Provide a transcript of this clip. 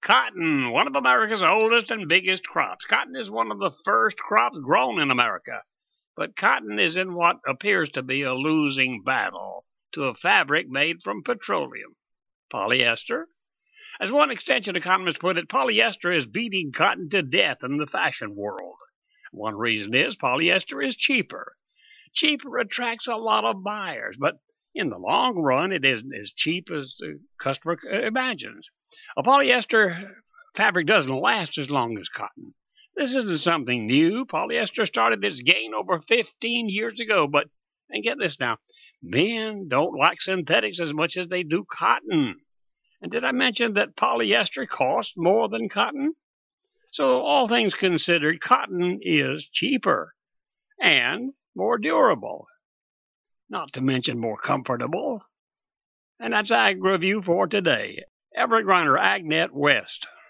Cotton, one of America's oldest and biggest crops. Cotton is one of the first crops grown in America. But cotton is in what appears to be a losing battle to a fabric made from petroleum, polyester. As one extension economist put it, polyester is beating cotton to death in the fashion world. One reason is polyester is cheaper. Cheaper attracts a lot of buyers, but in the long run, it isn't as cheap as the customer imagines. A polyester fabric doesn't last as long as cotton. This isn't something new. Polyester started its gain over 15 years ago, and get this now, men don't like synthetics as much as they do cotton. And did I mention that polyester costs more than cotton? So all things considered, cotton is cheaper and more durable, not to mention more comfortable. And that's Ag Review for today. Everett Griner, AgNet West.